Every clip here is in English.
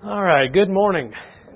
All right, good morning.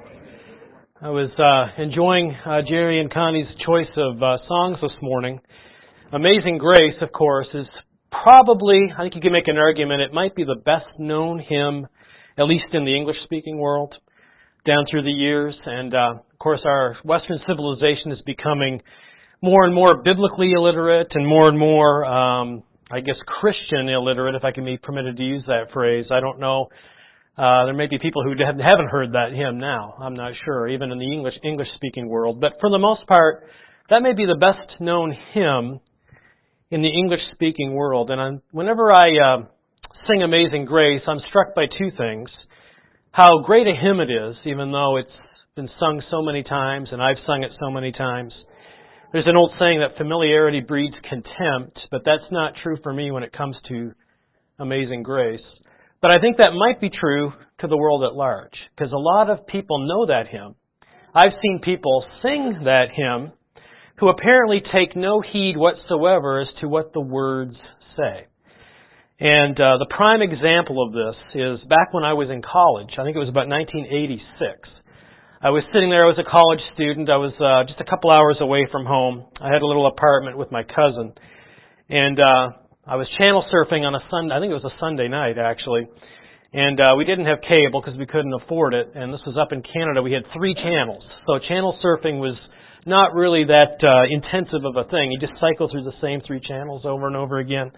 I was enjoying Jerry and Connie's choice of songs this morning. Amazing Grace, of course, is probably, I think you can make an argument, it might be the best known hymn, at least in the English-speaking world, down through the years. And, of course, our Western civilization is becoming more and more biblically illiterate and more, Christian illiterate, if I can be permitted to use that phrase. I don't know. There may be people who haven't heard that hymn now. I'm not sure, even in the English-speaking world. But for the most part, that may be the best-known hymn in the English-speaking world. And whenever I sing Amazing Grace, I'm struck by two things. How great a hymn it is, even though it's been sung so many times, and I've sung it so many times. There's an old saying that familiarity breeds contempt, but that's not true for me when it comes to Amazing Grace. But I think that might be true to the world at large, because a lot of people know that hymn. I've seen people sing that hymn who apparently take no heed whatsoever as to what the words say. And the prime example of this is back when I was in college. I think it was about 1986. I was sitting there. I was a college student. I was just a couple hours away from home. I had a little apartment with my cousin. And I was channel surfing on a Sunday. I think it was a Sunday night, actually. And we didn't have cable because we couldn't afford it. And this was up in Canada. We had 3 channels. So channel surfing was not really that intensive of a thing. You just cycle through the same 3 channels over and over again.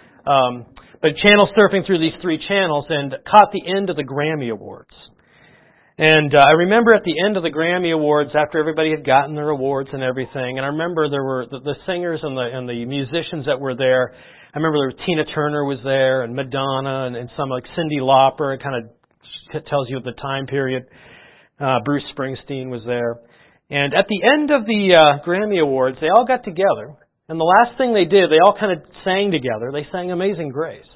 But channel surfing through these 3 channels and caught the end of the Grammy Awards. And I remember at the end of the Grammy Awards, after everybody had gotten their awards and everything, and I remember there were the singers and the musicians that were there. I remember there was Tina Turner was there, and Madonna, and some like Cyndi Lauper. It kind of tells you the time period. Bruce Springsteen was there. And at the end of the Grammy Awards, they all got together, and the last thing they did, they all kind of sang together. They sang Amazing Grace.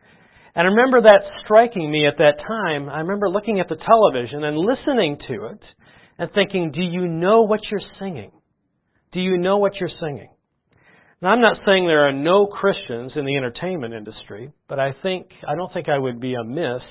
And I remember that striking me at that time. I remember looking at the television and listening to it and thinking, do you know what you're singing? Do you know what you're singing? Now, I'm not saying there are no Christians in the entertainment industry, but I don't think I would be amiss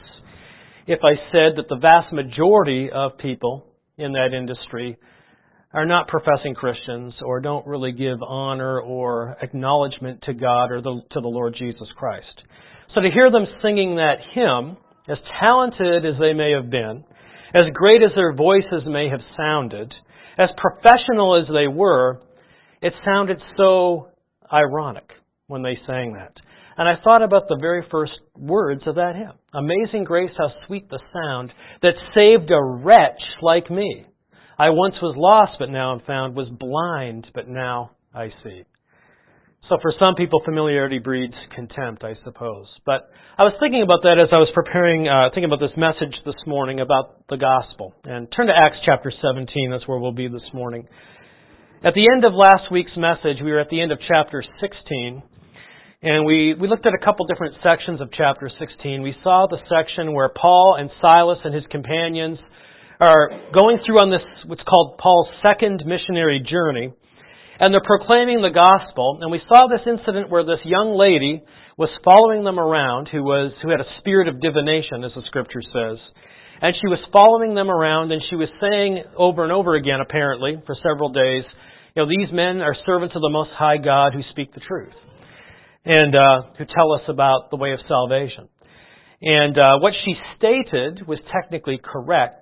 if I said that the vast majority of people in that industry are not professing Christians or don't really give honor or acknowledgement to God or to the Lord Jesus Christ. So to hear them singing that hymn, as talented as they may have been, as great as their voices may have sounded, as professional as they were, it sounded so ironic when they sang that. And I thought about the very first words of that hymn. Amazing grace, how sweet the sound that saved a wretch like me. I once was lost, but now am found, was blind, but now I see. So for some people, familiarity breeds contempt, I suppose. But I was thinking about that as I was preparing, thinking about this message this morning about the gospel. And turn to Acts chapter 17. That's where we'll be this morning. At the end of last week's message, we were at the end of chapter 16. And we looked at a couple different sections of chapter 16. We saw the section where Paul and Silas and his companions are going through on this, what's called Paul's second missionary journey. And they're proclaiming the gospel. And we saw this incident where this young lady was following them around, who had a spirit of divination, as the scripture says. And she was following them around, and she was saying over and over again, apparently, for several days, these men are servants of the Most High God who speak the truth and who tell us about the way of salvation. And what she stated was technically correct,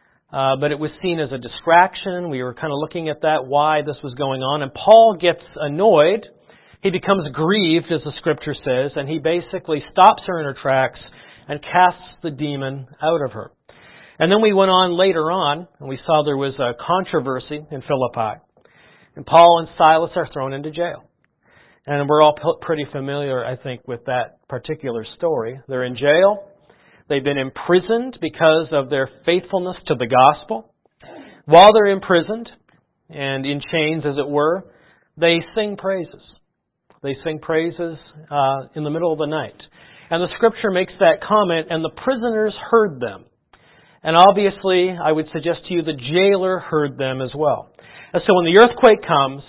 but it was seen as a distraction. We were kind of looking at that, why this was going on. And Paul gets annoyed. He becomes grieved, as the scripture says, and he basically stops her in her tracks and casts the demon out of her. And then we went on later on, and we saw there was a controversy in Philippi. And Paul and Silas are thrown into jail. And we're all pretty familiar, I think, with that particular story. They're in jail. They've been imprisoned because of their faithfulness to the gospel. While they're imprisoned and in chains, as it were, they sing praises. They sing praises in the middle of the night. And the scripture makes that comment, and the prisoners heard them. And obviously, I would suggest to you, the jailer heard them as well. And so when the earthquake comes,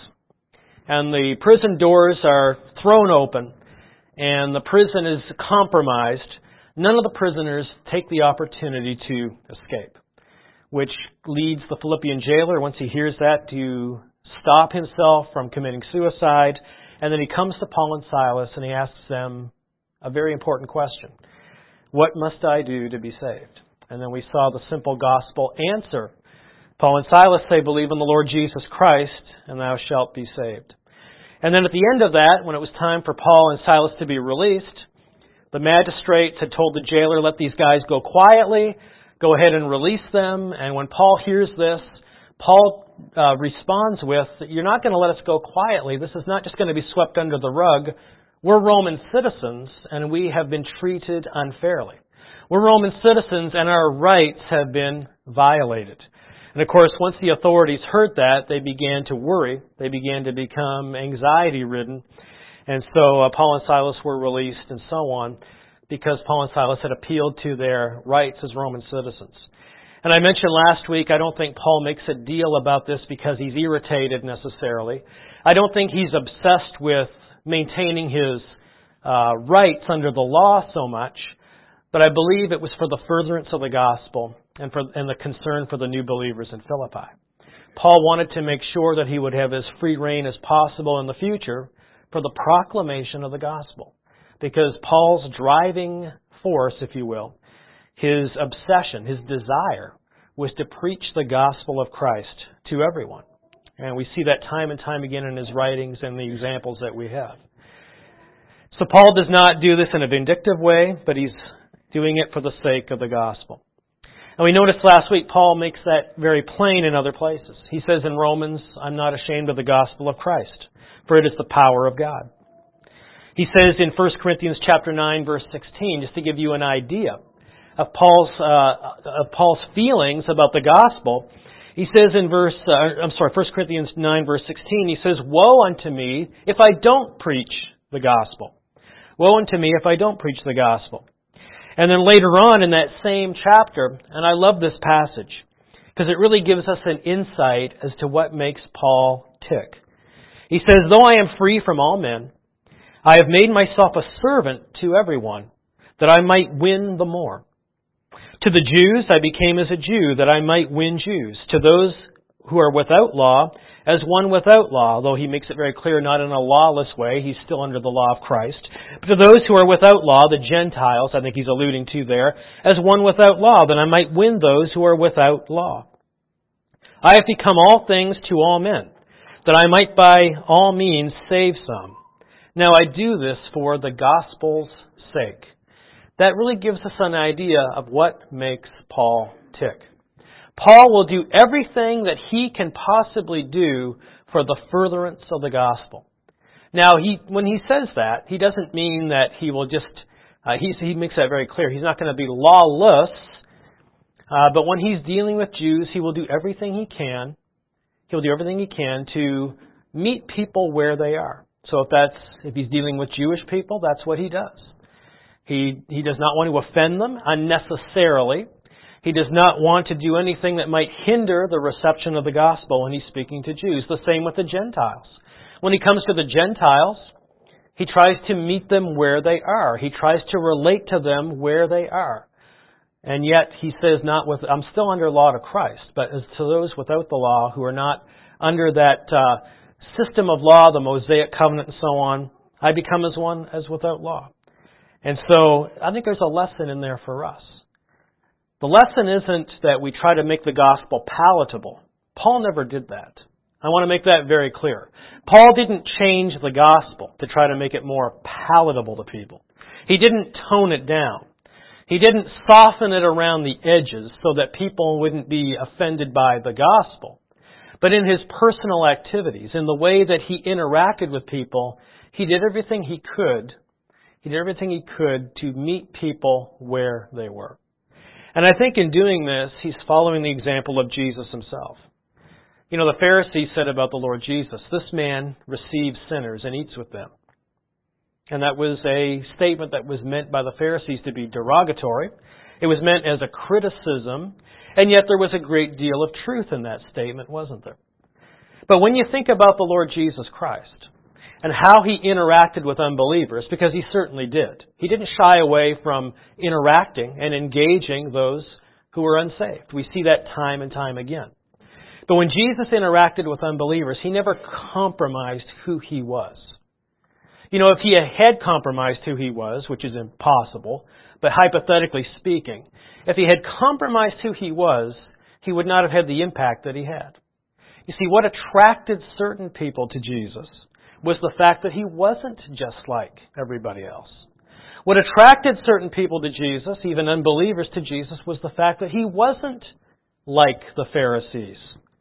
and the prison doors are thrown open, and the prison is compromised, none of the prisoners take the opportunity to escape, which leads the Philippian jailer, once he hears that, to stop himself from committing suicide. And then he comes to Paul and Silas and he asks them a very important question. What must I do to be saved? And then we saw the simple gospel answer. Paul and Silas say, believe in the Lord Jesus Christ and thou shalt be saved. And then at the end of that, when it was time for Paul and Silas to be released, the magistrates had told the jailer, let these guys go quietly, go ahead and release them. And when Paul hears this, Paul responds with, you're not going to let us go quietly. This is not just going to be swept under the rug. We're Roman citizens and we have been treated unfairly. We're Roman citizens and our rights have been violated. And of course, once the authorities heard that, they began to worry. They began to become anxiety-ridden. And so Paul and Silas were released and so on because Paul and Silas had appealed to their rights as Roman citizens. And I mentioned last week, I don't think Paul makes a deal about this because he's irritated necessarily. I don't think he's obsessed with maintaining his rights under the law so much, but I believe it was for the furtherance of the gospel and the concern for the new believers in Philippi. Paul wanted to make sure that he would have as free reign as possible in the future for the proclamation of the gospel. Because Paul's driving force, if you will, his obsession, his desire, was to preach the gospel of Christ to everyone. And we see that time and time again in his writings and the examples that we have. So Paul does not do this in a vindictive way, but he's doing it for the sake of the gospel. And we noticed last week Paul makes that very plain in other places. He says in Romans, I'm not ashamed of the gospel of Christ, for it is the power of God. He says in 1 Corinthians chapter 9, verse 16, just to give you an idea of Paul's feelings about the gospel, he says in 1 Corinthians 9, verse 16, he says, woe unto me if I don't preach the gospel. Woe unto me if I don't preach the gospel. And then later on in that same chapter, and I love this passage, because it really gives us an insight as to what makes Paul tick. He says, though I am free from all men, I have made myself a servant to everyone, that I might win the more. To the Jews I became as a Jew, that I might win Jews. To those who are without law, as one without law, though he makes it very clear, not in a lawless way, he's still under the law of Christ. But to those who are without law, the Gentiles, I think he's alluding to there, as one without law, that I might win those who are without law. I have become all things to all men, that I might by all means save some. Now I do this for the gospel's sake. That really gives us an idea of what makes Paul tick. Paul will do everything that he can possibly do for the furtherance of the gospel. Now, when he says that, he doesn't mean that he will just, he makes that very clear. He's not going to be lawless, but when he's dealing with Jews, he will do everything he can. He'll do everything he can to meet people where they are. So if he's dealing with Jewish people, that's what he does. He does not want to offend them unnecessarily. He does not want to do anything that might hinder the reception of the gospel when he's speaking to Jews. The same with the Gentiles. When he comes to the Gentiles, he tries to meet them where they are. He tries to relate to them where they are. And yet he says, I'm still under law to Christ, but as to those without the law who are not under that system of law, the Mosaic covenant and so on, I become as one as without law. And so I think there's a lesson in there for us. The lesson isn't that we try to make the gospel palatable. Paul never did that. I want to make that very clear. Paul didn't change the gospel to try to make it more palatable to people. He didn't tone it down. He didn't soften it around the edges so that people wouldn't be offended by the gospel. But in his personal activities, in the way that he interacted with people, he did everything he could. He did everything he could to meet people where they were. And I think in doing this, he's following the example of Jesus himself. You know, the Pharisees said about the Lord Jesus, this man receives sinners and eats with them. And that was a statement that was meant by the Pharisees to be derogatory. It was meant as a criticism, and yet there was a great deal of truth in that statement, wasn't there? But when you think about the Lord Jesus Christ, and how he interacted with unbelievers, because he certainly did. He didn't shy away from interacting and engaging those who were unsaved. We see that time and time again. But when Jesus interacted with unbelievers, he never compromised who he was. You know, if he had compromised who he was, which is impossible, but hypothetically speaking, if he had compromised who he was, he would not have had the impact that he had. You see, what attracted certain people to Jesus was the fact that he wasn't just like everybody else. What attracted certain people to Jesus, even unbelievers to Jesus, was the fact that he wasn't like the Pharisees.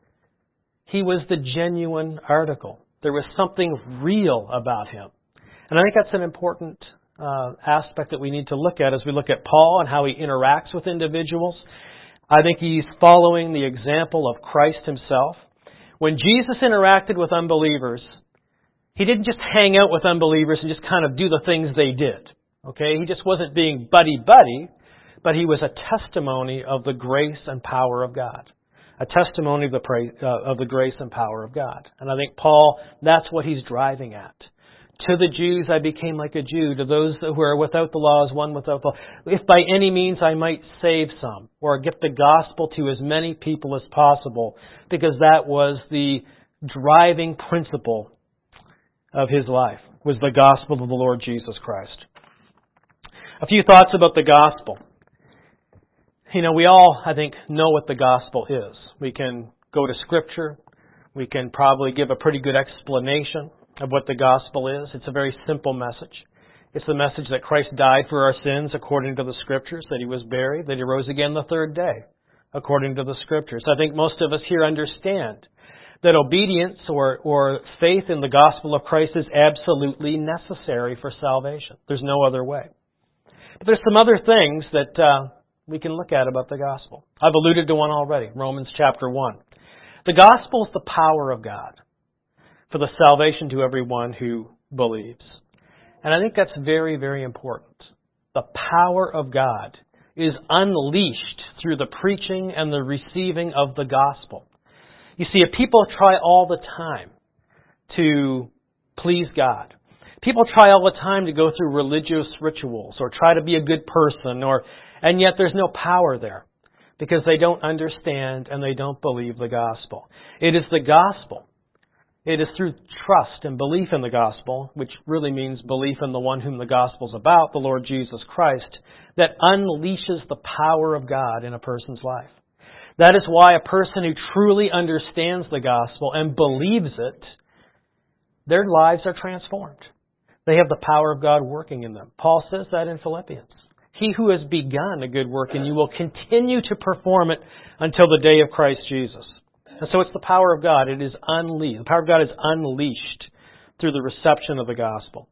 He was the genuine article. There was something real about him. And I think that's an important aspect that we need to look at as we look at Paul and how he interacts with individuals. I think he's following the example of Christ himself. When Jesus interacted with unbelievers, he didn't just hang out with unbelievers and just kind of do the things they did. Okay? He just wasn't being buddy-buddy, but he was a testimony of the grace and power of God. A testimony of the grace and power of God. And I think Paul, that's what he's driving at. To the Jews I became like a Jew. To those who are without the law as one without the law. If by any means I might save some, or get the gospel to as many people as possible, because that was the driving principle of his life, was the gospel of the Lord Jesus Christ. A few thoughts about the gospel. You know, we all, I think, know what the gospel is. We can go to Scripture. We can probably give a pretty good explanation of what the gospel is. It's a very simple message. It's the message that Christ died for our sins according to the Scriptures, that He was buried, that He rose again the third day according to the Scriptures. I think most of us here understand that obedience or faith in the gospel of Christ is absolutely necessary for salvation. There's no other way. But there's some other things that we can look at about the gospel. I've alluded to one already, Romans chapter 1. The gospel is the power of God for the salvation to everyone who believes. And I think that's very, very important. The power of God is unleashed through the preaching and the receiving of the gospel. You see, if people try all the time to please God, people try all the time to go through religious rituals or try to be a good person, and yet there's no power there because they don't understand and they don't believe the gospel. It is the gospel. It is through trust and belief in the gospel, which really means belief in the one whom the gospel is about, the Lord Jesus Christ, that unleashes the power of God in a person's life. That is why a person who truly understands the gospel and believes it, their lives are transformed. They have the power of God working in them. Paul says that in Philippians. He who has begun a good work in you will continue to perform it until the day of Christ Jesus. And so it's the power of God. It is unleashed. The power of God is unleashed through the reception of the gospel.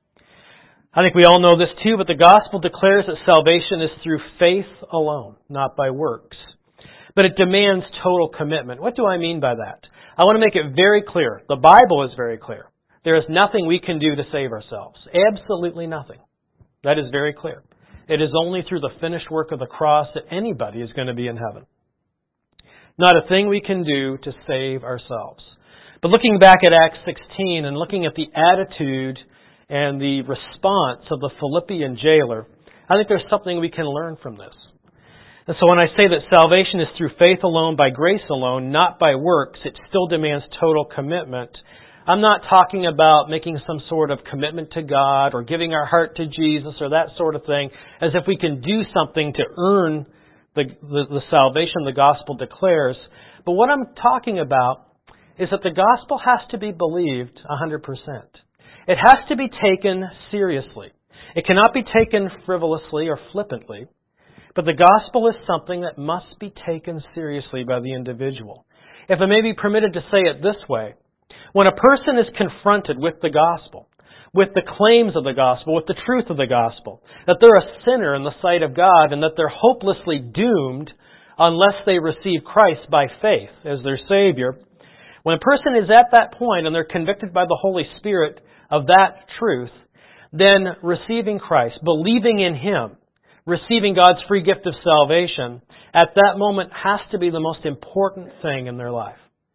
I think we all know this too, but the gospel declares that salvation is through faith alone, not by works. But it demands total commitment. What do I mean by that? I want to make it very clear. The Bible is very clear. There is nothing we can do to save ourselves. Absolutely nothing. That is very clear. It is only through the finished work of the cross that anybody is going to be in heaven. Not a thing we can do to save ourselves. But looking back at Acts 16 and looking at the attitude and the response of the Philippian jailer, I think there's something we can learn from this. And so when I say that salvation is through faith alone, by grace alone, not by works, it still demands total commitment. I'm not talking about making some sort of commitment to God or giving our heart to Jesus or that sort of thing, as if we can do something to earn the salvation the gospel declares. But what I'm talking about is that the gospel has to be believed 100%. It has to be taken seriously. It cannot be taken frivolously or flippantly. But the gospel is something that must be taken seriously by the individual. If I may be permitted to say it this way, when a person is confronted with the gospel, with the claims of the gospel, with the truth of the gospel, that they're a sinner in the sight of God and that they're hopelessly doomed unless they receive Christ by faith as their Savior, when a person is at that point and they're convicted by the Holy Spirit of that truth, then receiving Christ, believing in Him, receiving God's free gift of salvation, at that moment has to be the most important thing in their life.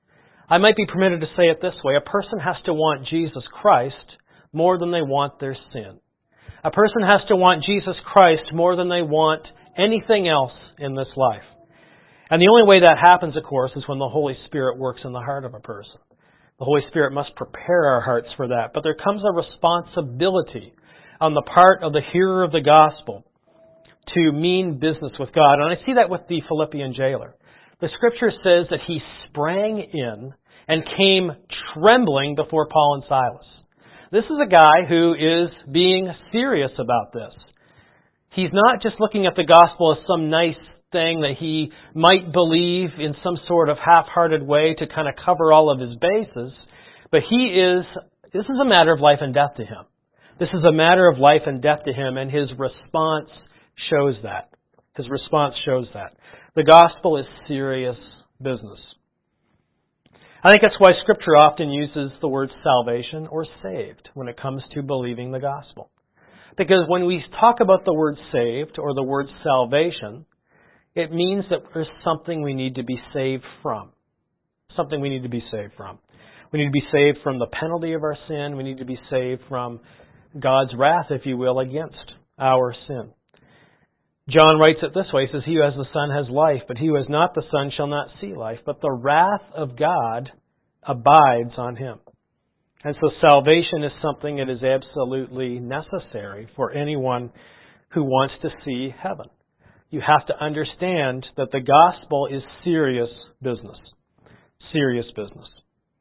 I might be permitted to say it this way. A person has to want Jesus Christ more than they want their sin. A person has to want Jesus Christ more than they want anything else in this life. And the only way that happens, of course, is when the Holy Spirit works in the heart of a person. The Holy Spirit must prepare our hearts for that. But there comes a responsibility on the part of the hearer of the gospel to mean business with God. And I see that with the Philippian jailer. The Scripture says that he sprang in and came trembling before Paul and Silas. This is a guy who is being serious about this. He's not just looking at the gospel as some nice thing that he might believe in some sort of half-hearted way to kind of cover all of his bases, but this is a matter of life and death to him. This is a matter of life and death to him, and his response shows that. His response shows that. The gospel is serious business. I think that's why Scripture often uses the word salvation or saved when it comes to believing the gospel. Because when we talk about the word saved or the word salvation, it means that there's something we need to be saved from. Something we need to be saved from. We need to be saved from the penalty of our sin. We need to be saved from God's wrath, if you will, against our sin. John writes it this way. He says, "He who has the Son has life, but he who has not the Son shall not see life. But the wrath of God abides on him." And so salvation is something that is absolutely necessary for anyone who wants to see heaven. You have to understand that the gospel is serious business. Serious business.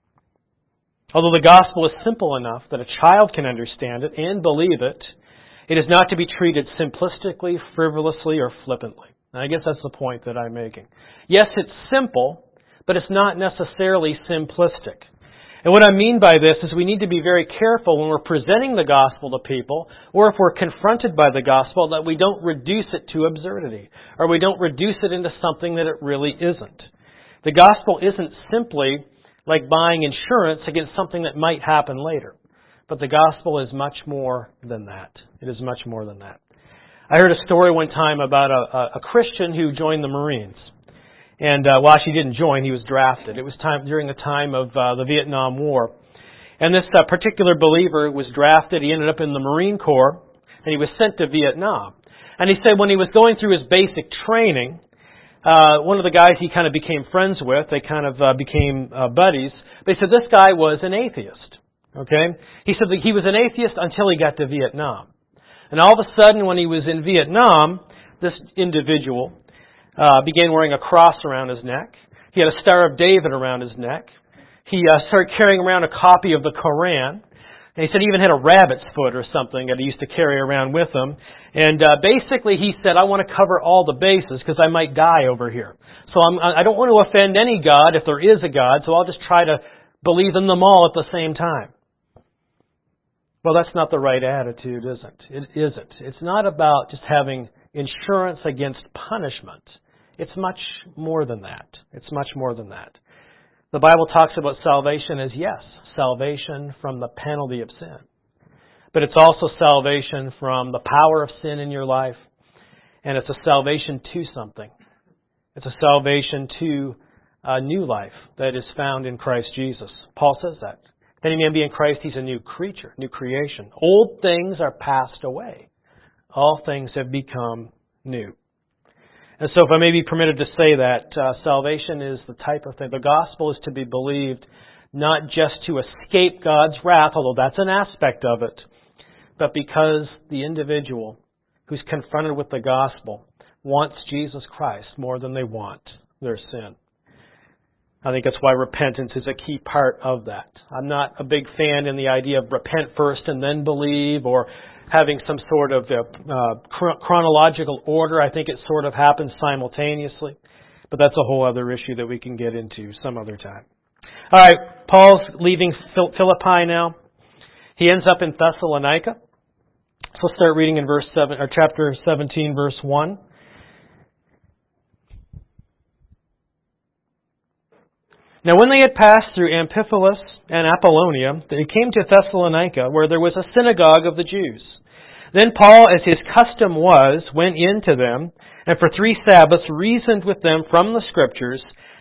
Although the gospel is simple enough that a child can understand it and believe it, it is not to be treated simplistically, frivolously, or flippantly. And I guess that's the point that I'm making. Yes, it's simple, but it's not necessarily simplistic. And what I mean by this is we need to be very careful when we're presenting the gospel to people, or if we're confronted by the gospel, that we don't reduce it to absurdity, or we don't reduce it into something that it really isn't. The gospel isn't simply like buying insurance against something that might happen later. But the gospel is much more than that. It is much more than that. I heard a story one time about a Christian who joined the Marines. And, actually didn't join, he was drafted. It was during the time of the Vietnam War. And this particular believer was drafted. He ended up in the Marine Corps, and he was sent to Vietnam. And he said when he was going through his basic training, one of the guys he kind of became friends with, they kind of became buddies, they said this guy was an atheist. Okay? He said that he was an atheist until he got to Vietnam. And all of a sudden, when he was in Vietnam, this individual began wearing a cross around his neck. He had a Star of David around his neck. He started carrying around a copy of the Koran. And he said he even had a rabbit's foot or something that he used to carry around with him. And basically he said, I want to cover all the bases because I might die over here. So I don't want to offend any God if there is a God, so I'll just try to believe in them all at the same time. Well, that's not the right attitude, is it? It isn't. It's not about just having insurance against punishment. It's much more than that. It's much more than that. The Bible talks about salvation as, yes, salvation from the penalty of sin. But it's also salvation from the power of sin in your life. And it's a salvation to something. It's a salvation to a new life that is found in Christ Jesus. Paul says that. If any man be in Christ, he's a new creature, new creation. Old things are passed away. All things have become new. And so if I may be permitted to say that, salvation is the type of thing. The gospel is to be believed not just to escape God's wrath, although that's an aspect of it, but because the individual who's confronted with the gospel wants Jesus Christ more than they want their sin. I think that's why repentance is a key part of that. I'm not a big fan in the idea of repent first and then believe, or having some sort of chronological order. I think it sort of happens simultaneously. But that's a whole other issue that we can get into some other time. All right, Paul's leaving Philippi now. He ends up in Thessalonica. So we'll start reading in chapter 17, verse 1. Now when they had passed through Amphipolis and Apollonia, they came to Thessalonica, where there was a synagogue of the Jews. Then Paul, as his custom was, went in to them, and for 3 Sabbaths reasoned with them from the Scriptures,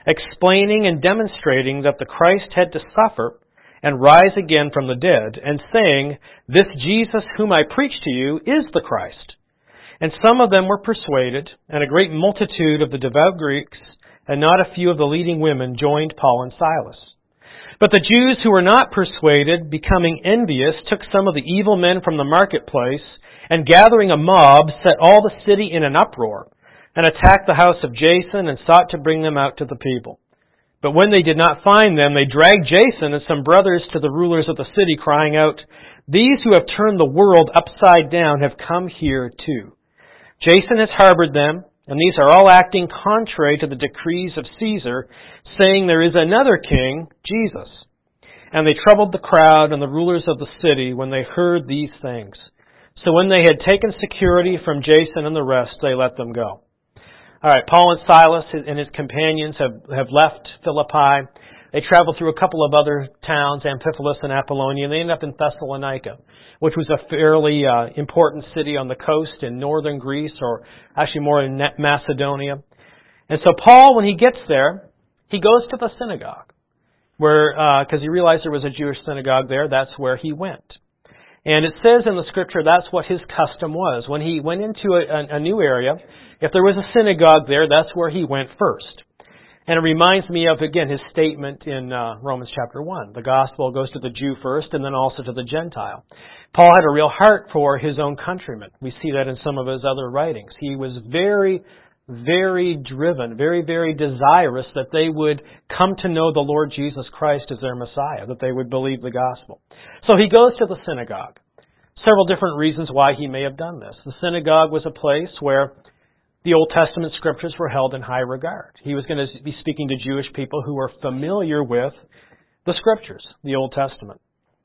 explaining and demonstrating that the Christ had to suffer and rise again from the dead, and saying, "This Jesus whom I preach to you is the Christ." And some of them were persuaded, and a great multitude of the devout Greeks, and not a few of the leading women, joined Paul and Silas. But the Jews who were not persuaded, becoming envious, took some of the evil men from the marketplace, and gathering a mob, set all the city in an uproar, and attacked the house of Jason, and sought to bring them out to the people. But when they did not find them, they dragged Jason and some brothers to the rulers of the city, crying out, "These who have turned the world upside down have come here too. Jason has harbored them, and these are all acting contrary to the decrees of Caesar, saying there is another king, Jesus." And they troubled the crowd and the rulers of the city when they heard these things. So when they had taken security from Jason and the rest, they let them go. All right, Paul and Silas and his companions have left Philippi. They traveled through a couple of other towns, Amphipolis and Apollonia, and they ended up in Thessalonica, which was a fairly important city on the coast in northern Greece, or actually more in Macedonia. And so Paul, when he gets there, he goes to the synagogue, where because he realized there was a Jewish synagogue there. That's where he went. And it says in the Scripture that's what his custom was. When he went into a new area, if there was a synagogue there, that's where he went first. And it reminds me of, again, his statement in Romans chapter 1. The gospel goes to the Jew first and then also to the Gentile. Paul had a real heart for his own countrymen. We see that in some of his other writings. He was very, very driven, very, very desirous that they would come to know the Lord Jesus Christ as their Messiah, that they would believe the gospel. So he goes to the synagogue. Several different reasons why he may have done this. The synagogue was a place where the Old Testament Scriptures were held in high regard. He was going to be speaking to Jewish people who were familiar with the Scriptures, the Old Testament.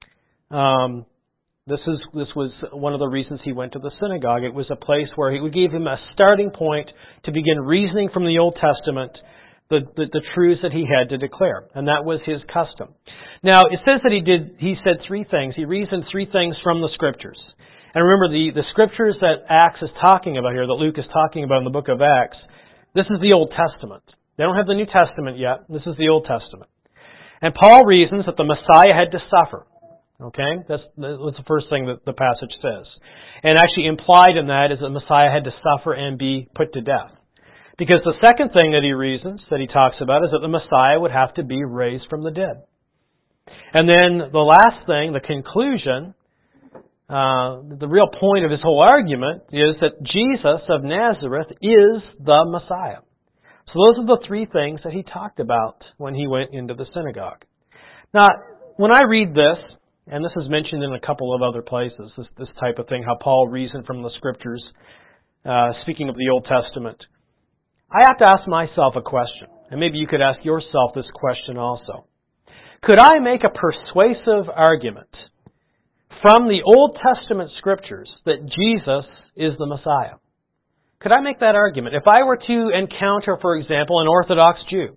This was one of the reasons he went to the synagogue. It was a place where he would give him a starting point to begin reasoning from the Old Testament the truths that he had to declare. And that was his custom. Now, it says that he said three things. He reasoned three things from the Scriptures. And remember, the Scriptures that Acts is talking about here, that Luke is talking about in the book of Acts, this is the Old Testament. They don't have the New Testament yet. This is the Old Testament. And Paul reasons that the Messiah had to suffer. Okay? That's the first thing that the passage says. And actually implied in that is that the Messiah had to suffer and be put to death. Because the second thing that he reasons, that he talks about, is that the Messiah would have to be raised from the dead. And then the last thing, the conclusion, the real point of his whole argument is that Jesus of Nazareth is the Messiah. So those are the three things that he talked about when he went into the synagogue. Now, when I read this, and this is mentioned in a couple of other places, this type of thing, how Paul reasoned from the Scriptures, speaking of the Old Testament, I have to ask myself a question, and maybe you could ask yourself this question also. Could I make a persuasive argument from the Old Testament Scriptures that Jesus is the Messiah? Could I make that argument? If I were to encounter, for example, an Orthodox Jew,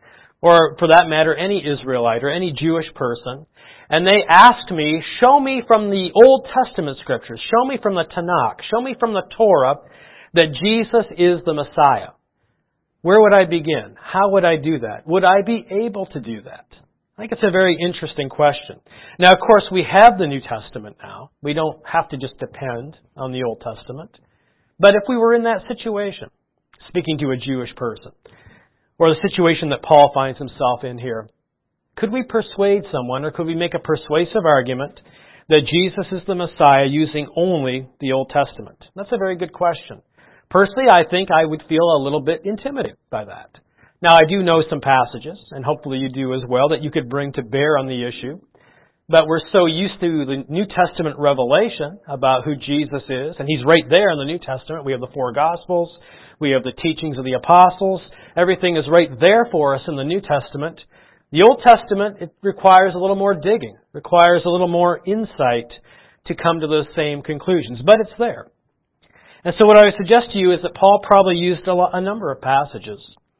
or for that matter, any Israelite or any Jewish person, and they asked me, show me from the Old Testament Scriptures, show me from the Tanakh, show me from the Torah that Jesus is the Messiah, where would I begin? How would I do that? Would I be able to do that? I think it's a very interesting question. Now, of course, we have the New Testament now. We don't have to just depend on the Old Testament. But if we were in that situation, speaking to a Jewish person, or the situation that Paul finds himself in here, could we persuade someone, or could we make a persuasive argument that Jesus is the Messiah using only the Old Testament? That's a very good question. Personally, I think I would feel a little bit intimidated by that. Now, I do know some passages, and hopefully you do as well, that you could bring to bear on the issue. But we're so used to the New Testament revelation about who Jesus is, and He's right there in the New Testament. We have the four Gospels. We have the teachings of the apostles. Everything is right there for us in the New Testament. The Old Testament, it requires a little more digging, requires a little more insight to come to those same conclusions. But it's there. And so what I would suggest to you is that Paul probably used a number of passages.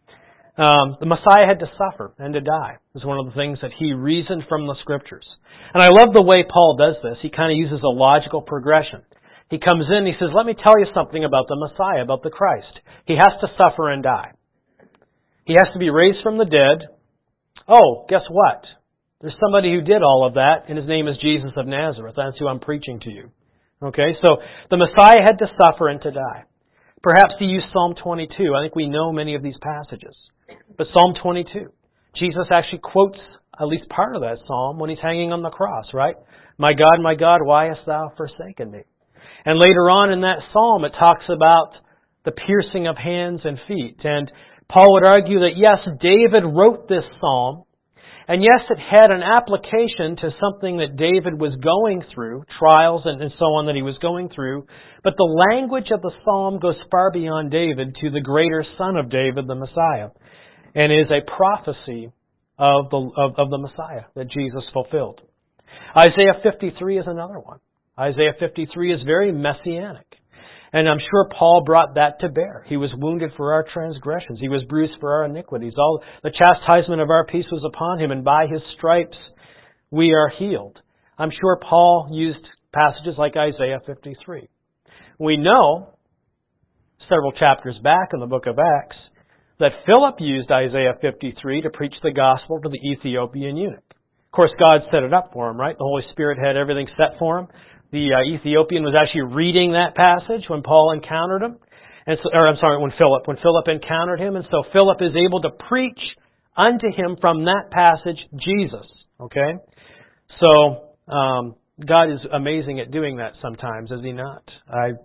The Messiah had to suffer and to die is one of the things that he reasoned from the Scriptures. And I love the way Paul does this. He kind of uses a logical progression. He comes in and he says, let me tell you something about the Messiah, about the Christ. He has to suffer and die. He has to be raised from the dead. Oh, guess what? There's somebody who did all of that, and his name is Jesus of Nazareth. That's who I'm preaching to you. Okay, so the Messiah had to suffer and to die. Perhaps he used Psalm 22. I think we know many of these passages. But Psalm 22, Jesus actually quotes at least part of that psalm when he's hanging on the cross, right? My God, why hast thou forsaken me? And later on in that psalm, it talks about the piercing of hands and feet. And Paul would argue that, yes, David wrote this psalm, and yes, it had an application to something that David was going through, trials and so on that he was going through, but the language of the psalm goes far beyond David to the greater son of David, the Messiah, and is a prophecy of the Messiah that Jesus fulfilled. Isaiah 53 is another one. Isaiah 53 is very messianic. And I'm sure Paul brought that to bear. He was wounded for our transgressions. He was bruised for our iniquities. All the chastisement of our peace was upon him, and by his stripes we are healed. I'm sure Paul used passages like Isaiah 53. We know, several chapters back in the book of Acts, that Philip used Isaiah 53 to preach the gospel to the Ethiopian eunuch. Of course, God set it up for him, right? The Holy Spirit had everything set for him. The Ethiopian was actually reading that passage when Paul encountered him. When Philip encountered him. And so Philip is able to preach unto him from that passage Jesus. Okay? So, God is amazing at doing that sometimes, is He not? I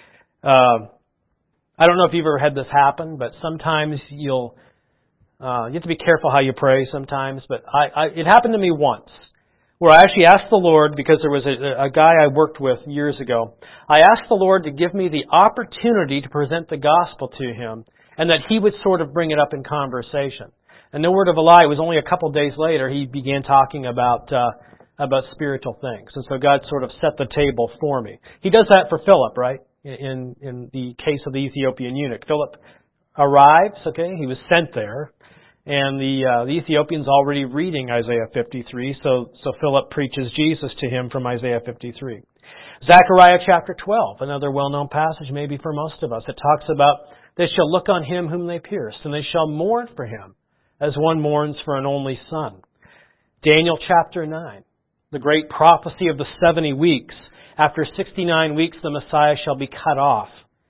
don't know if you've ever had this happen, but sometimes you have to be careful how you pray sometimes. But it happened to me once, where I actually asked the Lord, because there was a guy I worked with years ago, I asked the Lord to give me the opportunity to present the gospel to him, and that He would sort of bring it up in conversation. And no word of a lie, it was only a couple days later he began talking about spiritual things. And so God sort of set the table for me. He does that for Philip, right? In the case of the Ethiopian eunuch. Philip arrives, okay, he was sent there. And the Ethiopian's already reading Isaiah 53, so Philip preaches Jesus to him from Isaiah 53. Zechariah chapter 12, another well-known passage maybe for most of us. It talks about, they shall look on him whom they pierced, and they shall mourn for him as one mourns for an only son. Daniel chapter 9, the great prophecy of the 70 weeks. After 69 weeks the Messiah shall be cut off,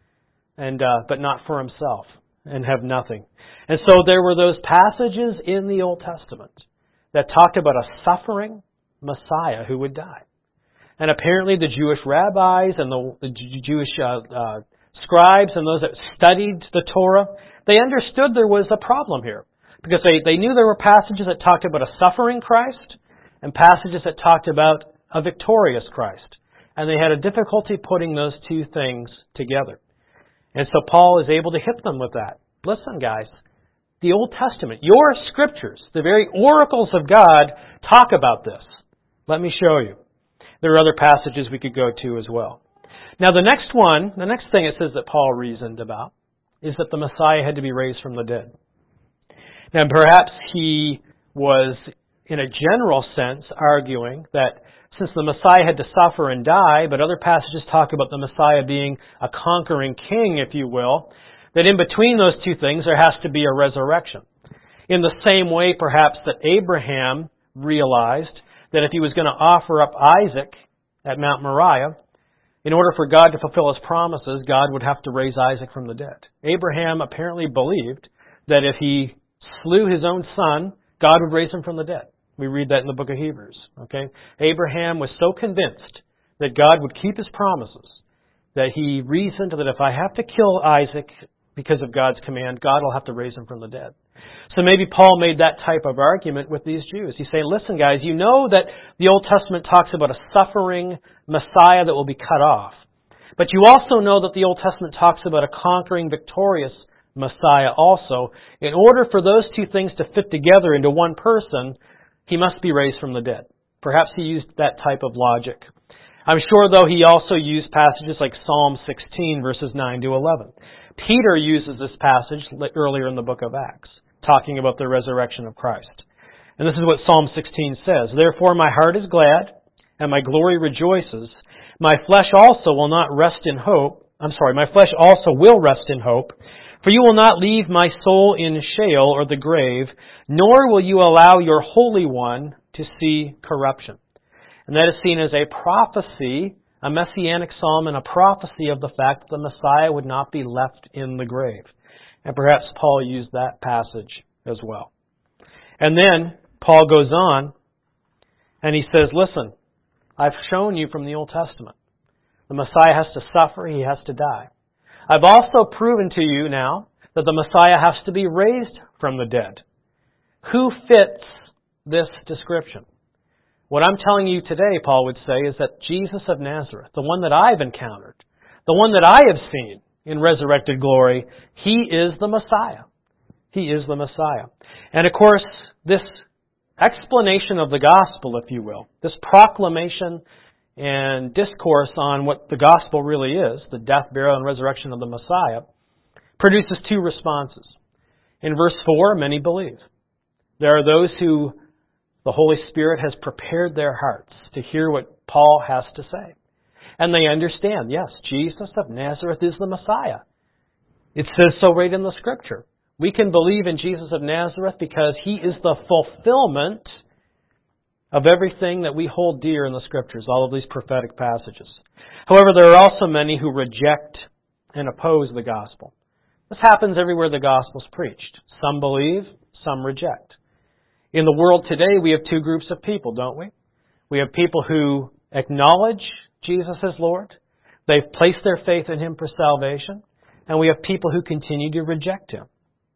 but not for himself, and have nothing. And so there were those passages in the Old Testament that talked about a suffering Messiah who would die. And apparently the Jewish rabbis and the Jewish scribes and those that studied the Torah, they understood there was a problem here. Because they knew there were passages that talked about a suffering Christ and passages that talked about a victorious Christ. And they had a difficulty putting those two things together. And so Paul is able to hit them with that. Listen, guys, the Old Testament, your scriptures, the very oracles of God, talk about this. Let me show you. There are other passages we could go to as well. Now the next thing it says that Paul reasoned about is that the Messiah had to be raised from the dead. Now perhaps he was, in a general sense, arguing that since the Messiah had to suffer and die, but other passages talk about the Messiah being a conquering king, if you will, that in between those two things there has to be a resurrection. In the same way, perhaps, that Abraham realized that if he was going to offer up Isaac at Mount Moriah, in order for God to fulfill His promises, God would have to raise Isaac from the dead. Abraham apparently believed that if he slew his own son, God would raise him from the dead. We read that in the book of Hebrews. Okay, Abraham was so convinced that God would keep His promises that he reasoned that if I have to kill Isaac because of God's command, God will have to raise him from the dead. So maybe Paul made that type of argument with these Jews. He's saying, listen guys, you know that the Old Testament talks about a suffering Messiah that will be cut off. But you also know that the Old Testament talks about a conquering, victorious Messiah also. In order for those two things to fit together into one person, He must be raised from the dead. Perhaps he used that type of logic. I'm sure, though, he also used passages like Psalm 16, verses 9 to 11. Peter uses this passage earlier in the book of Acts, talking about the resurrection of Christ. And this is what Psalm 16 says. Therefore my heart is glad, and my glory rejoices. My flesh also will rest in hope. For you will not leave my soul in Sheol or the grave, nor will you allow your Holy One to see corruption. And that is seen as a prophecy, a messianic psalm and a prophecy of the fact that the Messiah would not be left in the grave. And perhaps Paul used that passage as well. And then Paul goes on and he says, listen, I've shown you from the Old Testament. The Messiah has to suffer, he has to die. I've also proven to you now that the Messiah has to be raised from the dead. Who fits this description? What I'm telling you today, Paul would say, is that Jesus of Nazareth, the one that I've encountered, the one that I have seen in resurrected glory, He is the Messiah. He is the Messiah. And of course, this explanation of the gospel, if you will, this proclamation and discourse on what the gospel really is, the death, burial, and resurrection of the Messiah, produces two responses. In verse 4, many believe. There are those who the Holy Spirit has prepared their hearts to hear what Paul has to say. And they understand, yes, Jesus of Nazareth is the Messiah. It says so right in the Scripture. We can believe in Jesus of Nazareth because He is the fulfillment of everything that we hold dear in the Scriptures, all of these prophetic passages. However, there are also many who reject and oppose the gospel. This happens everywhere the gospel is preached. Some believe, some reject. In the world today, we have two groups of people, don't we? We have people who acknowledge Jesus as Lord. They've placed their faith in Him for salvation. And we have people who continue to reject Him.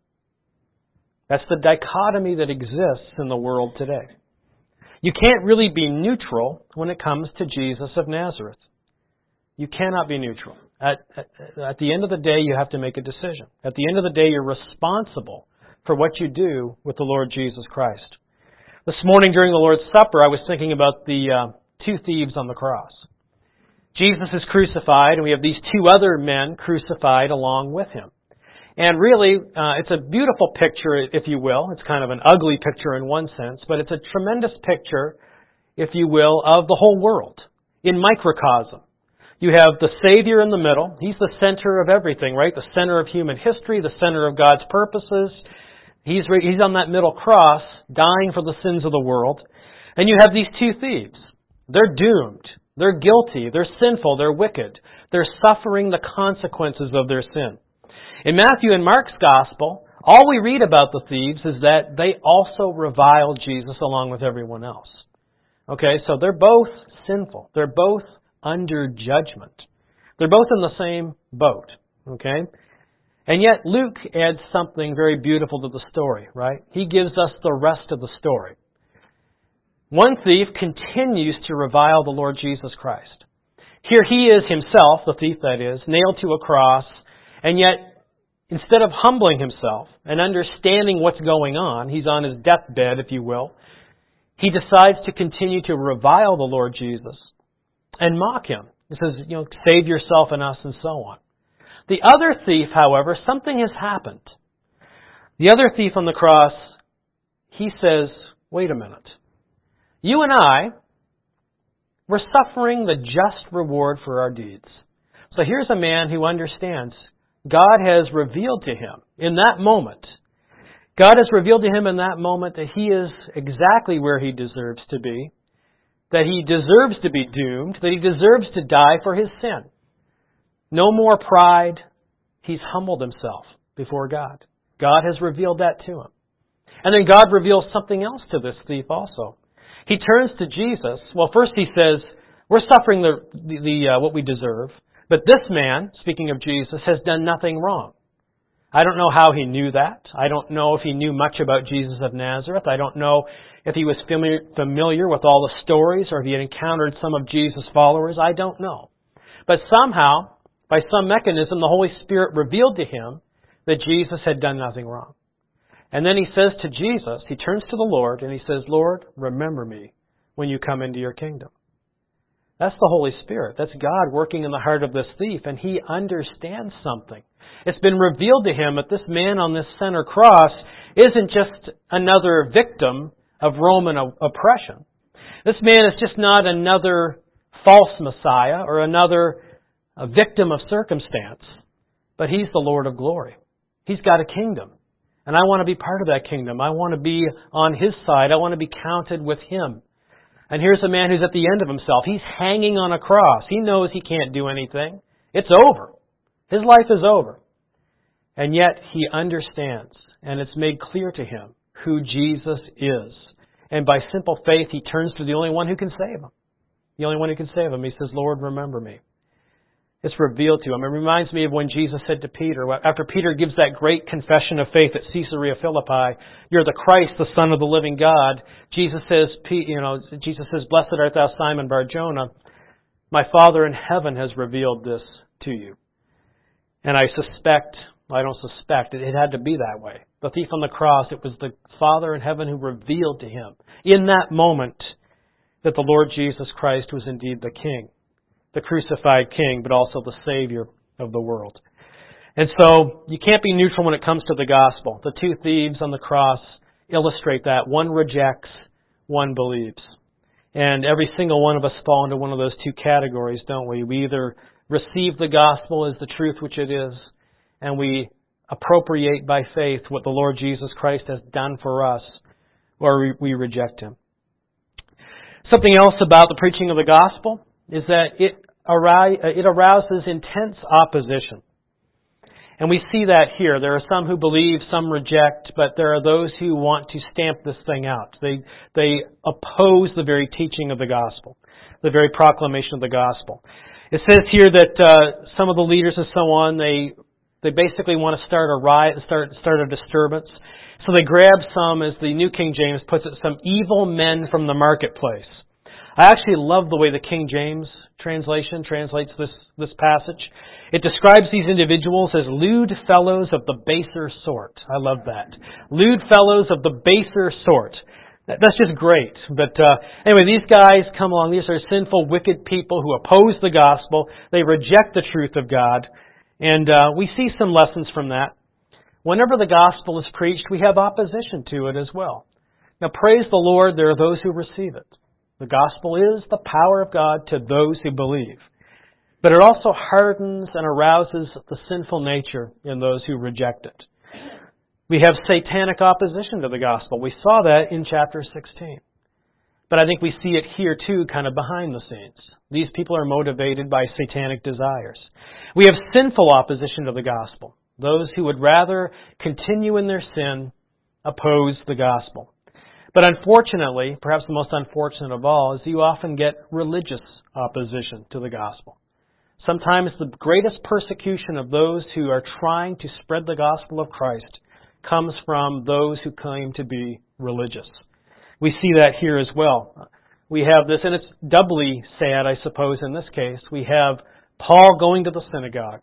That's the dichotomy that exists in the world today. You can't really be neutral when it comes to Jesus of Nazareth. You cannot be neutral. At the end of the day, you have to make a decision. At the end of the day, you're responsible for what you do with the Lord Jesus Christ. This morning during the Lord's Supper, I was thinking about the two thieves on the cross. Jesus is crucified, and we have these two other men crucified along with Him. And really, it's a beautiful picture, if you will. It's kind of an ugly picture in one sense, but it's a tremendous picture, if you will, of the whole world in microcosm. You have the Savior in the middle. He's the center of everything, right? The center of human history, the center of God's purposes. He's on that middle cross, dying for the sins of the world. And you have these two thieves. They're doomed. They're guilty. They're sinful. They're wicked. They're suffering the consequences of their sin. In Matthew and Mark's Gospel, all we read about the thieves is that they also reviled Jesus along with everyone else. Okay, so they're both sinful. They're both under judgment. They're both in the same boat. Okay? And yet Luke adds something very beautiful to the story, right? He gives us the rest of the story. One thief continues to revile the Lord Jesus Christ. Here he is himself, the thief that is, nailed to a cross, and yet instead of humbling himself and understanding what's going on, he's on his deathbed, if you will, he decides to continue to revile the Lord Jesus and mock Him. He says, save yourself and us and so on. The other thief, however, something has happened. The other thief on the cross, he says, wait a minute. You and I, we're suffering the just reward for our deeds. So here's a man who understands God has revealed to him in that moment. God has revealed to him in that moment that he is exactly where he deserves to be, that he deserves to be doomed, that he deserves to die for his sin. No more pride. He's humbled himself before God. God has revealed that to him. And then God reveals something else to this thief also. He turns to Jesus. Well, first he says, we're suffering what we deserve. But this man, speaking of Jesus, has done nothing wrong. I don't know how he knew that. I don't know if he knew much about Jesus of Nazareth. I don't know if he was familiar with all the stories or if he had encountered some of Jesus' followers. I don't know. But somehow, by some mechanism, the Holy Spirit revealed to him that Jesus had done nothing wrong. And then he says to Jesus, he turns to the Lord and he says, Lord, remember me when you come into your kingdom. That's the Holy Spirit. That's God working in the heart of this thief, and he understands something. It's been revealed to him that this man on this center cross isn't just another victim of Roman oppression. This man is just not another false Messiah or another victim of circumstance, but he's the Lord of glory. He's got a kingdom. And I want to be part of that kingdom. I want to be on His side. I want to be counted with Him. And here's a man who's at the end of himself. He's hanging on a cross. He knows he can't do anything. It's over. His life is over. And yet he understands, and it's made clear to him who Jesus is. And by simple faith, he turns to the only one who can save him. The only one who can save him. He says, Lord, remember me. It's revealed to him. It reminds me of when Jesus said to Peter, after Peter gives that great confession of faith at Caesarea Philippi, you're the Christ, the Son of the living God. Jesus says, blessed art thou, Simon Bar-Jonah. My Father in heaven has revealed this to you. And I don't suspect, it had to be that way. The thief on the cross, it was the Father in heaven who revealed to him in that moment that the Lord Jesus Christ was indeed the King. The crucified King, but also the Savior of the world. And so, you can't be neutral when it comes to the gospel. The two thieves on the cross illustrate that. One rejects, one believes. And every single one of us fall into one of those two categories, don't we? We either receive the gospel as the truth which it is, and we appropriate by faith what the Lord Jesus Christ has done for us, or we reject Him. Something else about the preaching of the gospel is that it arouses intense opposition. And we see that here. There are some who believe, some reject, but there are those who want to stamp this thing out. They oppose the very teaching of the gospel, the very proclamation of the gospel. It says here that some of the leaders and so on, they basically want to start a riot, start a disturbance. So they grab some, as the New King James puts it, some evil men from the marketplace. I actually love the way the King James translation translates this passage. It describes these individuals as lewd fellows of the baser sort. I love that. Lewd fellows of the baser sort. That's just great. But anyway, these guys come along. These are sinful, wicked people who oppose the gospel. They reject the truth of God. And we see some lessons from that. Whenever the gospel is preached, we have opposition to it as well. Now, praise the Lord, there are those who receive it. The gospel is the power of God to those who believe. But it also hardens and arouses the sinful nature in those who reject it. We have satanic opposition to the gospel. We saw that in chapter 16. But I think we see it here too, kind of behind the scenes. These people are motivated by satanic desires. We have sinful opposition to the gospel. Those who would rather continue in their sin oppose the gospel. But unfortunately, perhaps the most unfortunate of all, is you often get religious opposition to the gospel. Sometimes the greatest persecution of those who are trying to spread the gospel of Christ comes from those who claim to be religious. We see that here as well. We have this, and it's doubly sad, I suppose, in this case. We have Paul going to the synagogue,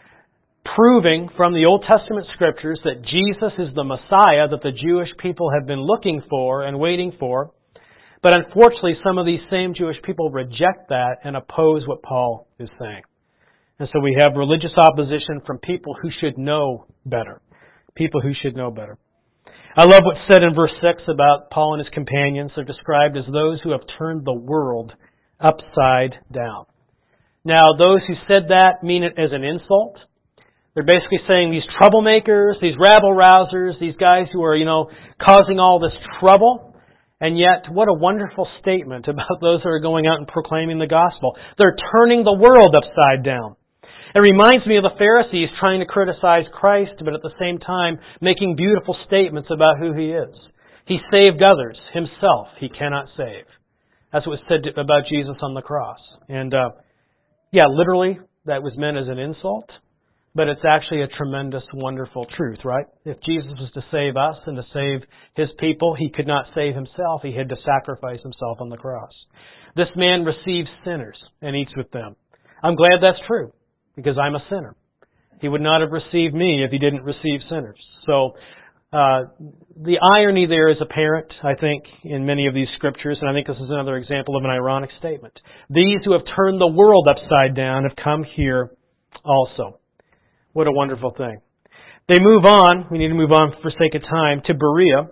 proving from the Old Testament Scriptures that Jesus is the Messiah that the Jewish people have been looking for and waiting for. But unfortunately, some of these same Jewish people reject that and oppose what Paul is saying. And so we have religious opposition from people who should know better. People who should know better. I love what's said in verse 6 about Paul and his companions. They're described as those who have turned the world upside down. Now, those who said that mean it as an insult. They're basically saying these troublemakers, these rabble-rousers, these guys who are, causing all this trouble. And yet, what a wonderful statement about those who are going out and proclaiming the gospel. They're turning the world upside down. It reminds me of the Pharisees trying to criticize Christ, but at the same time making beautiful statements about who He is. He saved others. Himself He cannot save. That's what was said about Jesus on the cross. And, literally, that was meant as an insult. But it's actually a tremendous, wonderful truth, right? If Jesus was to save us and to save His people, He could not save Himself. He had to sacrifice Himself on the cross. This man receives sinners and eats with them. I'm glad that's true, because I'm a sinner. He would not have received me if He didn't receive sinners. So, the irony there is apparent, I think, in many of these Scriptures, and I think this is another example of an ironic statement. These who have turned the world upside down have come here also. What a wonderful thing. They move on, we need to move on for sake of time, to Berea.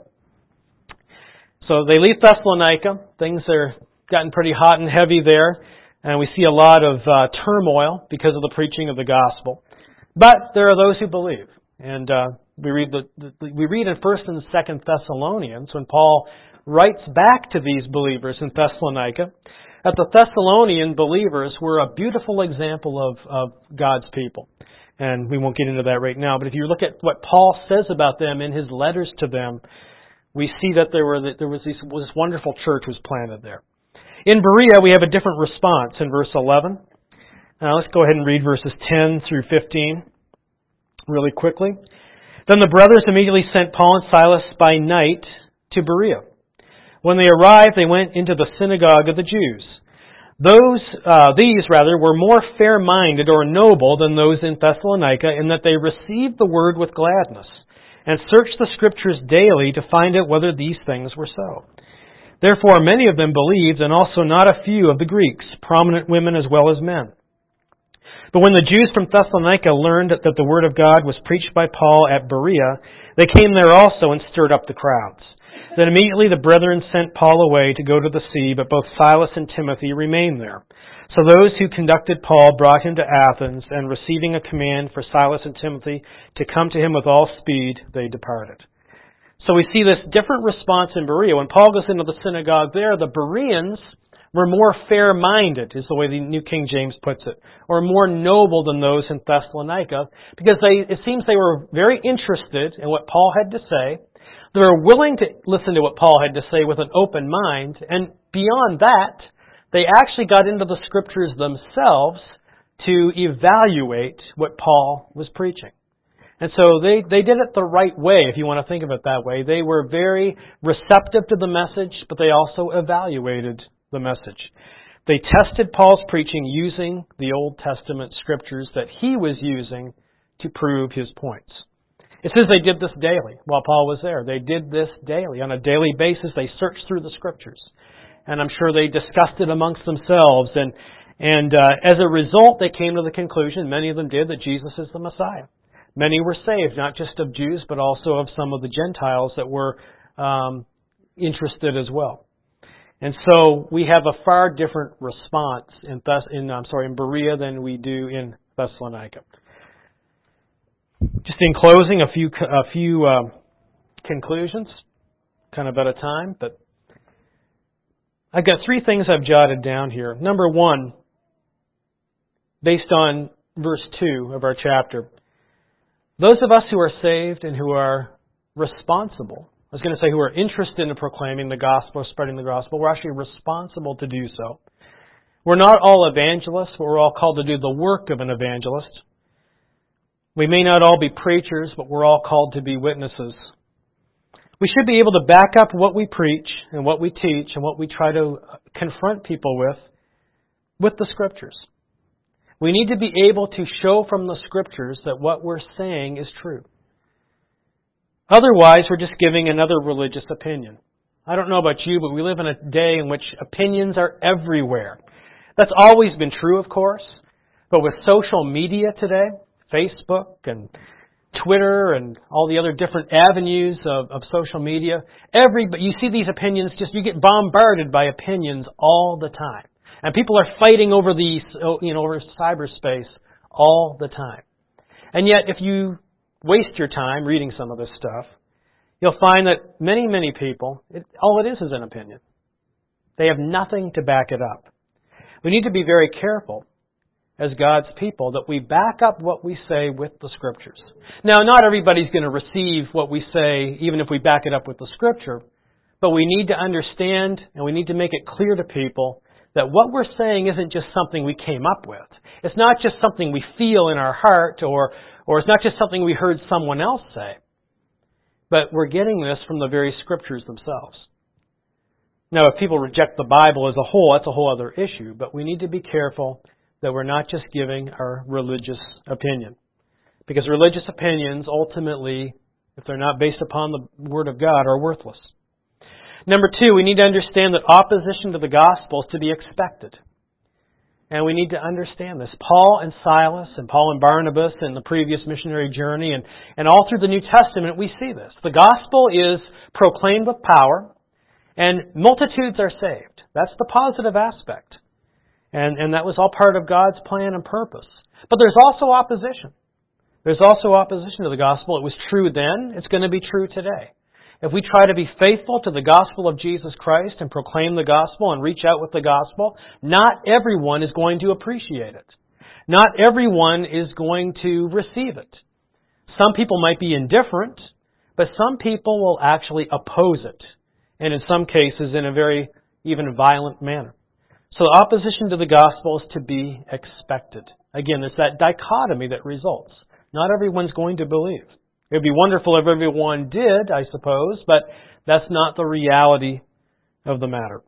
So they leave Thessalonica. Things are gotten pretty hot and heavy there, and we see a lot of turmoil because of the preaching of the gospel. But there are those who believe. And we read in 1st and 2nd Thessalonians, when Paul writes back to these believers in Thessalonica, that the Thessalonian believers were a beautiful example of God's people. And we won't get into that right now. But if you look at what Paul says about them in his letters to them, we see that there was this wonderful church was planted there. In Berea, we have a different response in verse 11. Now let's go ahead and read verses 10 through 15 really quickly. Then the brothers immediately sent Paul and Silas by night to Berea. When they arrived, they went into the synagogue of the Jews. These were more fair-minded or noble than those in Thessalonica, in that they received the word with gladness, and searched the Scriptures daily to find out whether these things were so. Therefore many of them believed, and also not a few of the Greeks, prominent women as well as men. But when the Jews from Thessalonica learned that the word of God was preached by Paul at Berea, they came there also and stirred up the crowds. Then immediately the brethren sent Paul away to go to the sea, but both Silas and Timothy remained there. So those who conducted Paul brought him to Athens, and receiving a command for Silas and Timothy to come to him with all speed, they departed. So we see this different response in Berea. When Paul goes into the synagogue there, the Bereans were more fair-minded, is the way the New King James puts it, or more noble than those in Thessalonica, because it seems they were very interested in what Paul had to say. They were willing to listen to what Paul had to say with an open mind, and beyond that, they actually got into the Scriptures themselves to evaluate what Paul was preaching. And so they did it the right way, if you want to think of it that way. They were very receptive to the message, but they also evaluated the message. They tested Paul's preaching using the Old Testament Scriptures that he was using to prove his points. It says they did this daily while Paul was there. They did this daily. On a daily basis, they searched through the Scriptures. And I'm sure they discussed it amongst themselves. And as a result, they came to the conclusion, many of them did, that Jesus is the Messiah. Many were saved, not just of Jews, but also of some of the Gentiles that were interested as well. And so we have a far different response in Berea than we do in Thessalonica. Just in closing, a few conclusions, kind of out of time, but I've got 3 things I've jotted down here. Number 1, based on verse 2 of our chapter, those of us who are saved and who are responsible, I was going to say who are interested in proclaiming the gospel, spreading the gospel, we're actually responsible to do so. We're not all evangelists, but we're all called to do the work of an evangelist. We may not all be preachers, but we're all called to be witnesses. We should be able to back up what we preach and what we teach and what we try to confront people with the Scriptures. We need to be able to show from the Scriptures that what we're saying is true. Otherwise, we're just giving another religious opinion. I don't know about you, but we live in a day in which opinions are everywhere. That's always been true, of course, but with social media today, Facebook and Twitter and all the other different avenues of social media, you see these opinions, you get bombarded by opinions all the time. And people are fighting over over cyberspace all the time. And yet, if you waste your time reading some of this stuff, you'll find that many, many people, all it is an opinion. They have nothing to back it up. We need to be very careful as God's people that we back up what we say with the Scriptures. Now, not everybody's going to receive what we say, even if we back it up with the Scripture, but we need to understand and we need to make it clear to people that what we're saying isn't just something we came up with. It's not just something we feel in our heart or it's not just something we heard someone else say. But we're getting this from the very Scriptures themselves. Now, if people reject the Bible as a whole, that's a whole other issue. But we need to be careful that we're not just giving our religious opinion. Because religious opinions, ultimately, if they're not based upon the Word of God, are worthless. Number 2, we need to understand that opposition to the gospel is to be expected. And we need to understand this. Paul and Silas and Paul and Barnabas in the previous missionary journey and all through the New Testament we see this. The gospel is proclaimed with power and multitudes are saved. That's the positive aspect. And that was all part of God's plan and purpose. But there's also opposition. There's also opposition to the gospel. It was true then. It's going to be true today. If we try to be faithful to the gospel of Jesus Christ and proclaim the gospel and reach out with the gospel, not everyone is going to appreciate it. Not everyone is going to receive it. Some people might be indifferent, but some people will actually oppose it, and in some cases in a very even violent manner. So opposition to the gospel is to be expected. Again, it's that dichotomy that results. Not everyone's going to believe. It would be wonderful if everyone did, I suppose, but that's not the reality of the matter.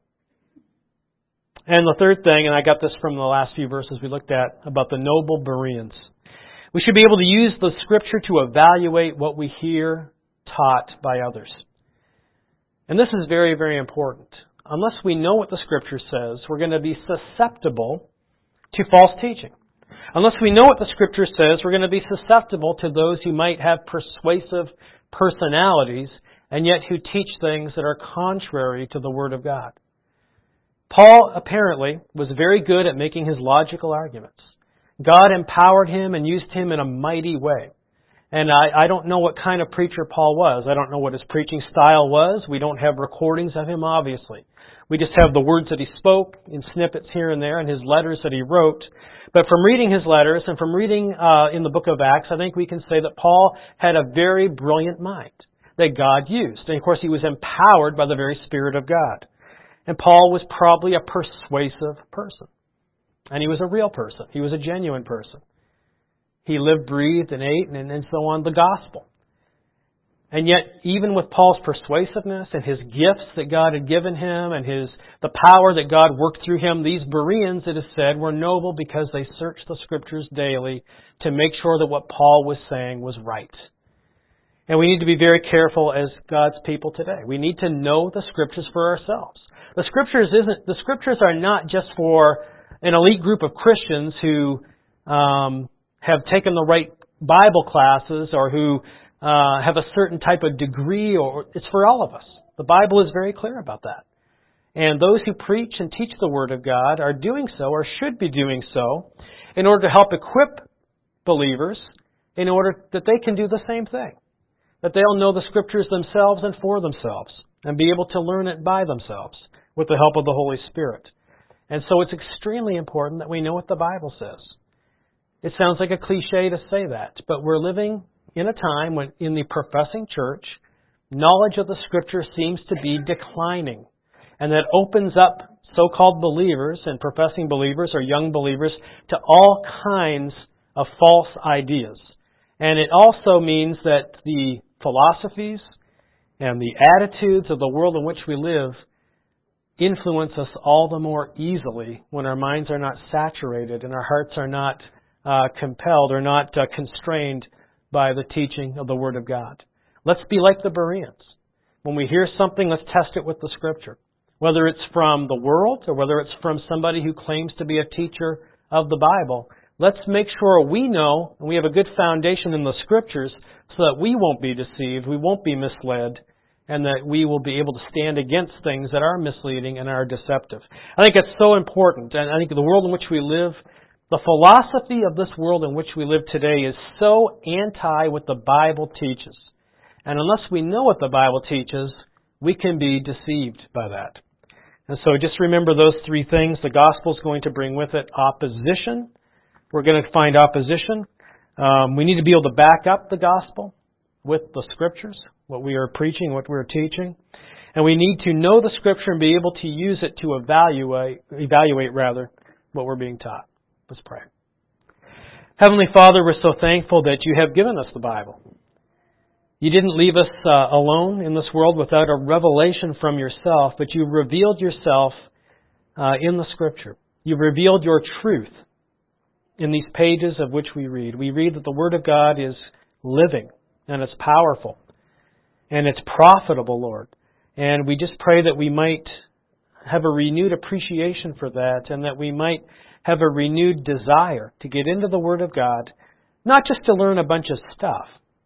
And the third thing, and I got this from the last few verses we looked at, about the noble Bereans. We should be able to use the Scripture to evaluate what we hear taught by others. And this is very, very important. Unless we know what the Scripture says, we're going to be susceptible to false teaching. Unless we know what the Scripture says, we're going to be susceptible to those who might have persuasive personalities and yet who teach things that are contrary to the Word of God. Paul apparently was very good at making his logical arguments. God empowered him and used him in a mighty way. And I don't know what kind of preacher Paul was. I don't know what his preaching style was. We don't have recordings of him, obviously. We just have the words that he spoke in snippets here and there and his letters that he wrote. But from reading his letters and from reading in the book of Acts, I think we can say that Paul had a very brilliant mind that God used. And of course, he was empowered by the very Spirit of God. And Paul was probably a persuasive person. And he was a real person. He was a genuine person. He lived, breathed, and ate, and so on, the gospel. And yet, even with Paul's persuasiveness and his gifts that God had given him and the power that God worked through him, these Bereans, it is said, were noble because they searched the Scriptures daily to make sure that what Paul was saying was right. And we need to be very careful as God's people today. We need to know the Scriptures for ourselves. The Scriptures are not just for an elite group of Christians who have taken the right Bible classes or who have a certain type of degree, or it's for all of us. The Bible is very clear about that. And those who preach and teach the Word of God are doing so, or should be doing so, in order to help equip believers in order that they can do the same thing. That they'll know the Scriptures themselves and for themselves, and be able to learn it by themselves with the help of the Holy Spirit. And so it's extremely important that we know what the Bible says. It sounds like a cliche to say that, but we're living in a time when in the professing church, knowledge of the Scripture seems to be declining. And that opens up so-called believers and professing believers or young believers to all kinds of false ideas. And it also means that the philosophies and the attitudes of the world in which we live influence us all the more easily when our minds are not saturated and our hearts are not compelled or not constrained by the teaching of the Word of God. Let's be like the Bereans. When we hear something, let's test it with the Scripture. Whether it's from the world or whether it's from somebody who claims to be a teacher of the Bible, let's make sure we know and we have a good foundation in the Scriptures so that we won't be deceived, we won't be misled, and that we will be able to stand against things that are misleading and are deceptive. I think it's so important. And I think the world in which we live, the philosophy of this world in which we live today is so anti what the Bible teaches. And unless we know what the Bible teaches, we can be deceived by that. And so just remember those three things. The gospel is going to bring with it opposition. We're going to find opposition. We need to be able to back up the gospel with the Scriptures, what we are preaching, what we're teaching. And we need to know the Scripture and be able to use it to evaluate what we're being taught. Let's pray. Heavenly Father, we're so thankful that you have given us the Bible. You didn't leave us alone in this world without a revelation from yourself, but you revealed yourself in the Scripture. You've revealed your truth in these pages of which we read. We read that the Word of God is living and it's powerful and it's profitable, Lord. And we just pray that we might have a renewed appreciation for that and that we might have a renewed desire to get into the Word of God, not just to learn a bunch of stuff,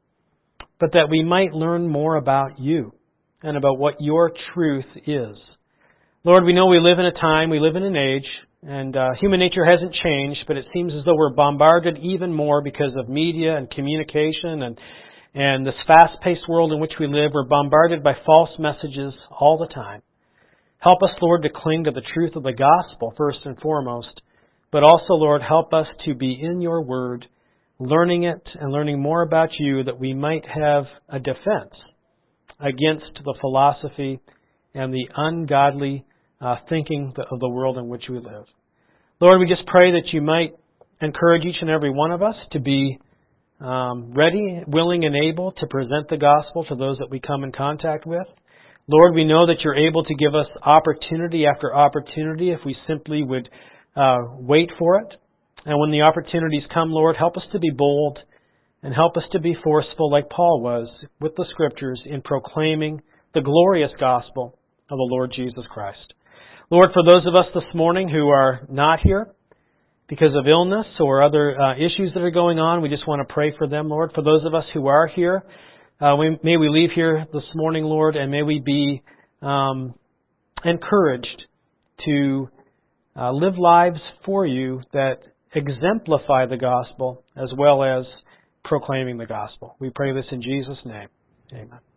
but that we might learn more about you and about what your truth is. Lord, we know we live in a time, we live in an age And human nature hasn't changed, but it seems as though we're bombarded even more because of media and communication and this fast-paced world in which we live. We're bombarded by false messages all the time. Help us, Lord, to cling to the truth of the gospel first and foremost, but also, Lord, help us to be in your word, learning it and learning more about you, that we might have a defense against the philosophy and the ungodly thinking of the world in which we live. Lord, we just pray that you might encourage each and every one of us to be ready, willing, and able to present the gospel to those that we come in contact with. Lord, we know that you're able to give us opportunity after opportunity if we simply would wait for it. And when the opportunities come, Lord, help us to be bold and help us to be forceful like Paul was with the Scriptures in proclaiming the glorious gospel of the Lord Jesus Christ. Lord, for those of us this morning who are not here because of illness or other issues that are going on, we just want to pray for them, Lord. For those of us who are here, may we leave here this morning, Lord, and may we be encouraged to live lives for you that exemplify the gospel as well as proclaiming the gospel. We pray this in Jesus' name. Amen.